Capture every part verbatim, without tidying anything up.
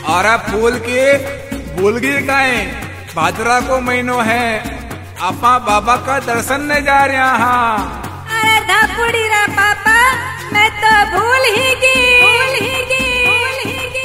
और फूल के बोलगी काए भाद्रा को महीनो है, आपा बाबा का दर्शन ने जा रहा हाँ। अरे धापुड़ी रा पापा, मैं तो भूल ही गई भूल ही गई भूल ही गई।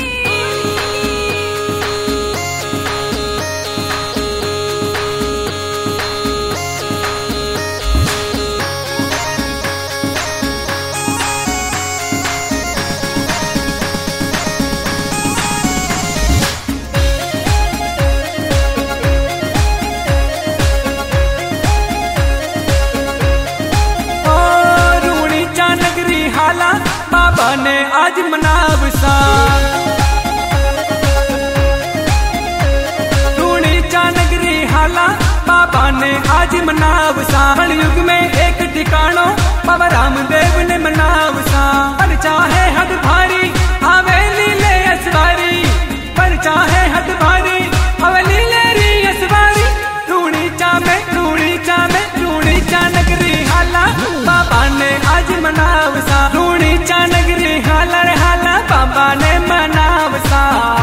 बाबा ने आज मनावसा रूणी चानगरी हाला, बाबा ने आज मनावसा। युग में एक ठिकानो बाबा रामदेव ने मनावसा। पर चाहे हद भारी हवेली ले असवारी, पर चाहे हद भारी हवेली ले री असवारी। रूणी चा में रूणी चा में रूणी चानगरी हाला, बाबा ने आज मनावसा। रूणी चानगरी हाला रे हाला, बाबा ने मनावसा।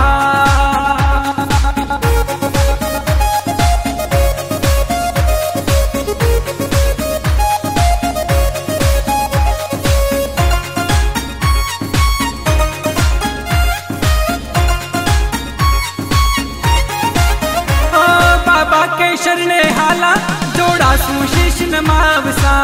बाबा के शरणे हाला, जोड़ा सुशीष नमावसा।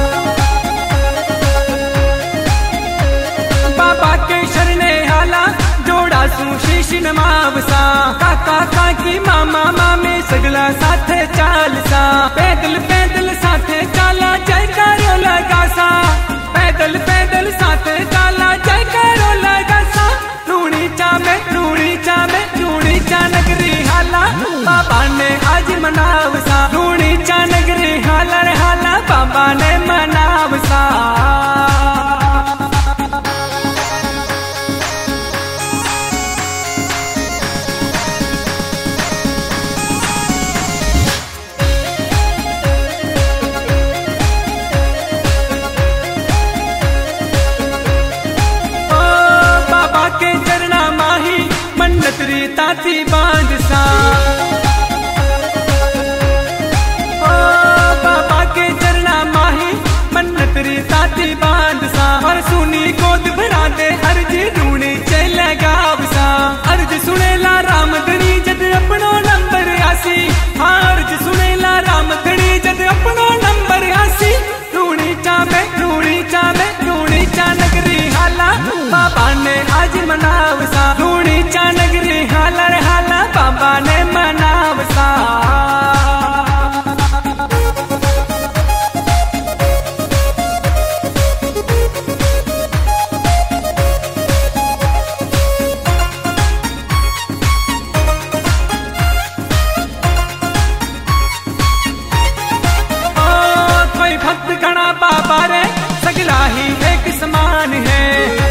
बाबा के शरणे हाला, जोड़ा सुशीष नमावसा। काका काकी मामा मामे सगला साथे चालसा। पैदल पैदल साथे चाला जयकारो लगासा। पैदल पैदल साथे चाला जयकारो लगासा। रूणी चा में रूणी चा में रूणी चा नगरी हाला, बाबा ने आज मनावसा। रूणी चा नगरी हाला रे हाला, बाबा ने मनावसा। के चरना माही मन्नत री ताती बांधसा। ओ बाबा के चरना माही मन्नत री ताती बांधसा। और सुनी गोद भरा दे अर्जी रूणी चले गावसा। अर्ज सुनेला राम धनी जद अपनो नंबर आसी। अर्ज सुनेला राम धनी जद अपनो नंबर आसी। रूणी चा में रूणी चा में रूणी चा नगरी हाला, बाबा ने आज मनावसा। रूणी चा नगरी हाला रे हाला, बाबा ने मनावसा। कोई भक्त गणा बाबा रे सगला ही एक समान है।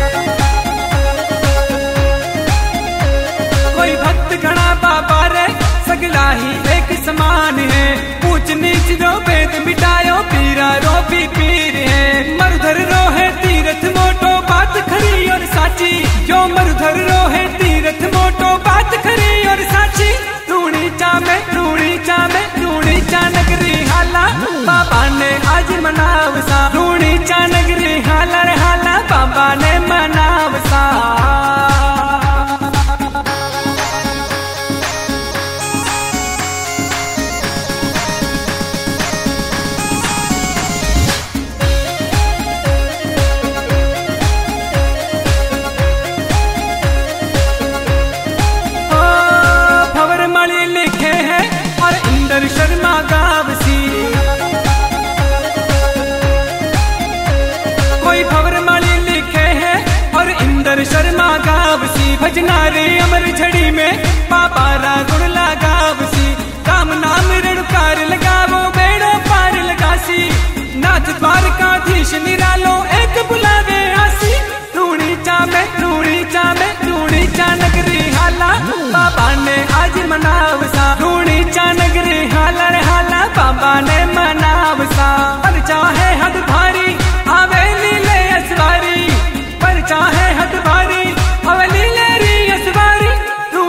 कोई भक्त गणा बाबा रे सगला ही एक समान है। ऊंच नीच रो भेद मिटायो, पीरा रो भी पीर है। मरुधर रो है तीरथ मोटो, बात खरी और साची। जो मरुधर रो है तीरथ मोटो, बात खरी और साची। रूणी चा में रूणी चा में रूणी चा नगरी हाला, बाबा ने आज मनावसा। रूणी चा नगरी हाला रे हाला, बाबा ने मनावसा। शर्मा गावसी कोई भवर माली लिखे है, और इंदर शर्मा गावसी। भजनारे अमर झड़ी में बाबा रा गुण लगावसी। काम नाम रणकार लगावो, बेड़ो पार लगासी। नाथ द्वारकाधीश निरालो एक बुलावे आसी। रूणी चा में रूणी चा में रूणी चा नगरी हाला, बाबा ने आज मनावसा। रूणी चा नगरी हाला रे हाला, बाबा ने मनावसा। पर चाहे हद भारी हवेली ले असवारी, पर चाहे हद भारी हवेली ले री असवारी।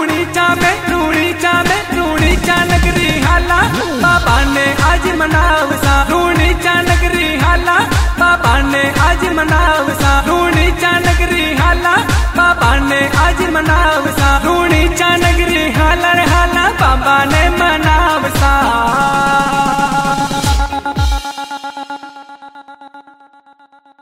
मनाव सा रूणी चा नगरी हाला बाबा ने आज मनाव सा रूणी चा नगरी